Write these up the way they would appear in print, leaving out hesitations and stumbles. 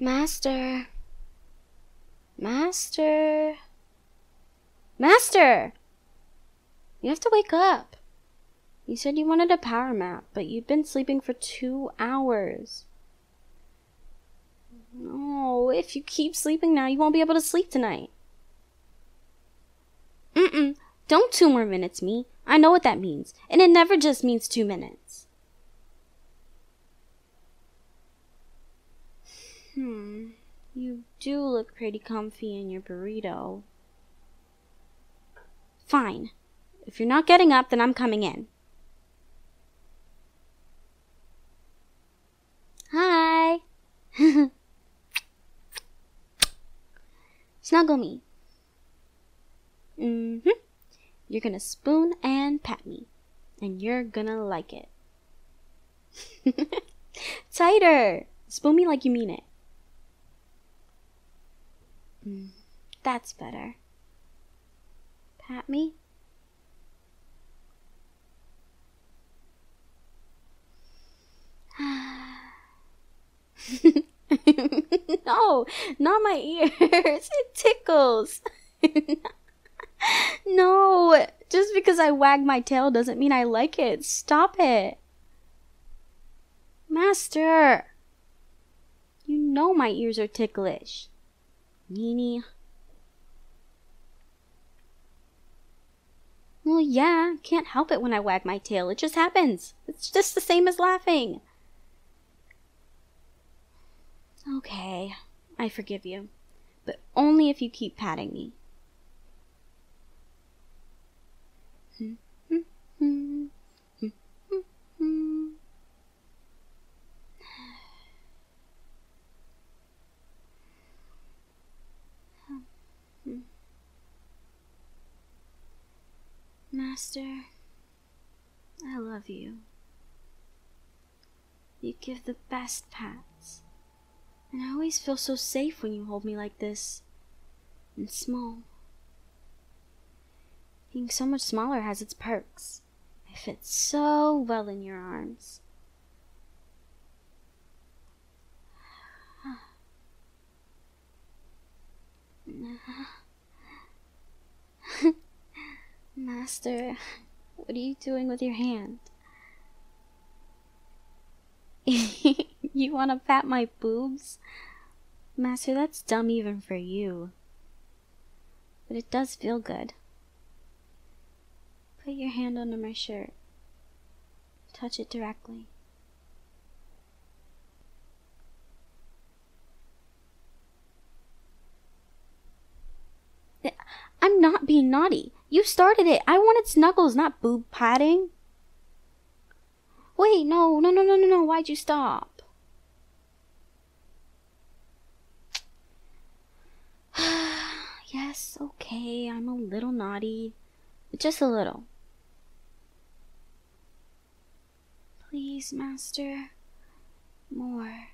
Master. Master. Master! You have to wake up. You said you wanted a power nap, but you've been sleeping for 2 hours. No, if you keep sleeping now, you won't be able to sleep tonight. Don't 2 more minutes me. I know what that means, and it never just means 2 minutes. You do look pretty comfy in your burrito. Fine. If you're not getting up, then I'm coming in. Hi. Snuggle me. You're gonna spoon and pat me, and you're gonna like it. Tighter. Spoon me like you mean it. That's better. Pat me. No, not my ears. It tickles. No, just because I wag my tail doesn't mean I like it. Stop it. Master. You know my ears are ticklish. Nini. Well, yeah, can't help it when I wag my tail. It just happens. It's just the same as laughing. Okay, I forgive you, but only if you keep patting me. Master, I love you. You give the best pats. And I always feel so safe when you hold me like this. And small. Being so much smaller has its perks. I fit so well in your arms. Master, what are you doing with your hand? You want to pat my boobs? Master, that's dumb even for you. But it does feel good. Put your hand under my shirt. Touch it directly. I'm not being naughty. You started it. I wanted snuggles, not boob patting. Wait, no. Why'd you stop? Yes, okay, I'm a little naughty. Just a little. Please, Master. More.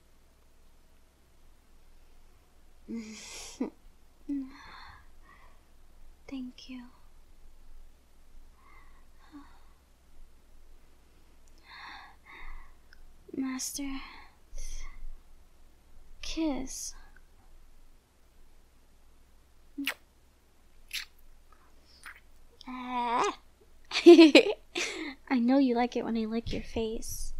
Thank you. Master. Kiss. I know you like it when I lick your face.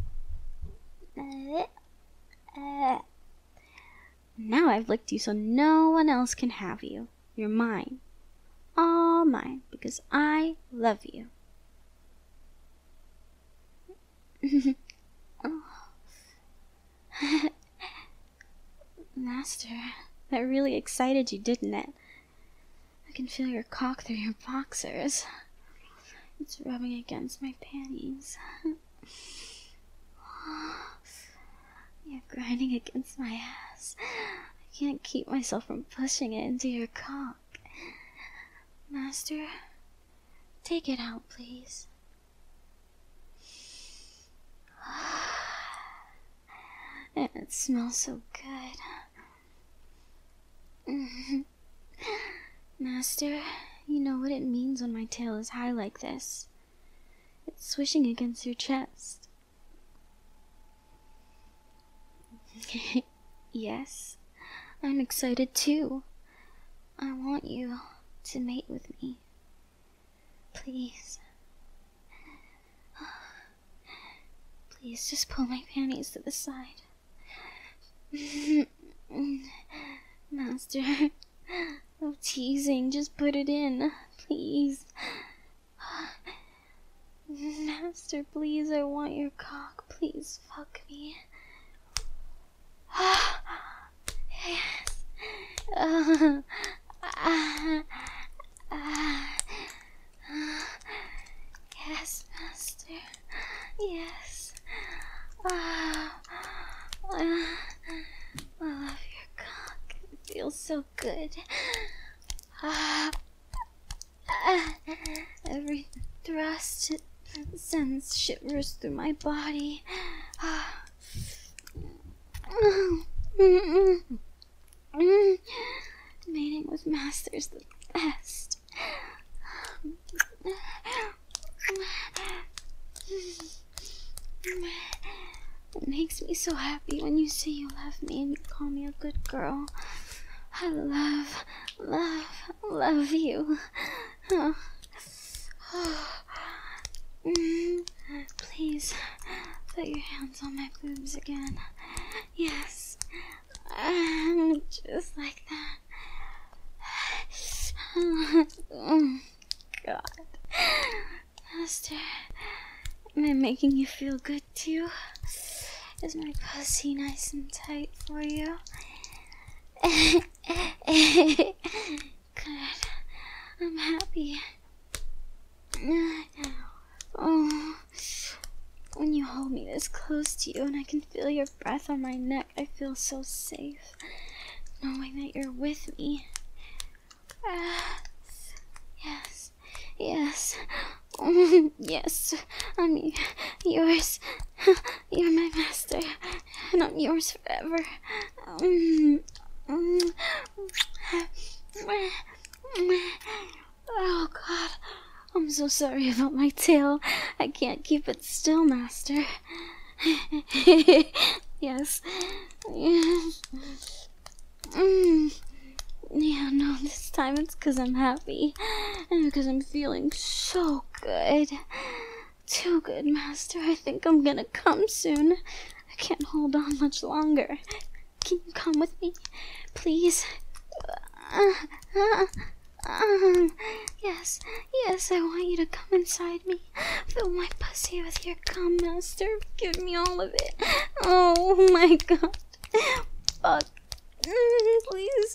Now I've licked you so no one else can have you. You're mine. All mine, because I love you. Master, that really excited you, didn't it? I can feel your cock through your boxers. It's rubbing against my panties. You're grinding against my ass. I can't keep myself from pushing it into your cock. Master, take it out, please. And it smells so good. Master, you know what it means when my tail is high like this. It's swishing against your chest. Yes, I'm excited too. I want you to mate with me. Please. Please just pull my panties to the side. Master, no teasing, just put it in, please. Master, please, I want your cock. Please fuck me. Yes. Yes, Master. Yes. I love your cock. It feels so good. Every thrust, it sends shivers through my body. Mating with Master's the best. It makes me so happy when you say you love me and you call me a good girl. I love you. Please, put your hands on my boobs again. Yes, just like that. Oh, God. Master, am I making you feel good too? Is my pussy nice and tight for you? Good. I'm happy. Oh, when you hold me this close to you and I can feel your breath on my neck, I feel so safe, knowing that you're with me. Yes, yes, yes, I'm yours. You're my master, and I'm yours forever. Oh, God. I'm so sorry about my tail. I can't keep it still, Master. Yes. Yes. Yeah, no, this time it's because I'm happy. And because I'm feeling so good. Too good, Master. I think I'm gonna come soon. I can't hold on much longer. Can you come with me? Please? Yes, yes, I want you to come inside me. Fill my pussy with your cum, Master. Give me all of it. Oh my God. Fuck. Please.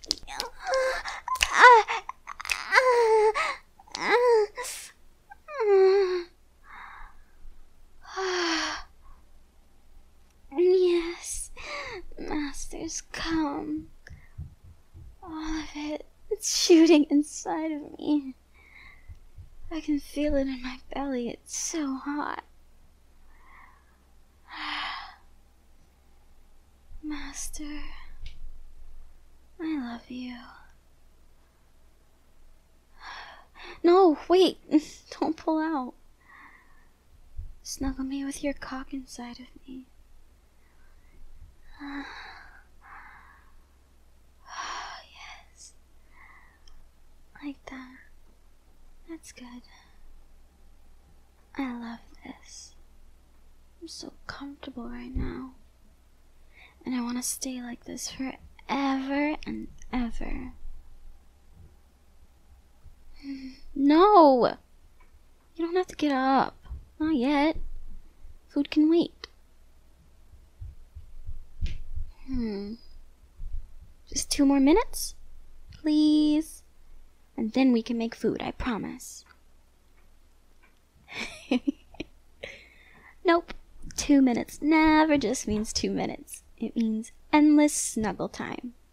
Yes, Master's cum. All of it. It's shooting inside of me. I can feel it in my belly. It's so hot. Master, I love you. No, wait. Don't pull out. Snuggle me with your cock inside of me. Yes. Like that. That's good. I love this. I'm so comfortable right now. And I want to stay like this forever and ever. No! You don't have to get up. Not yet. Food can wait. Just 2 more minutes? Please? And then we can make food, I promise. Nope. 2 minutes never just means 2 minutes. It means endless snuggle time.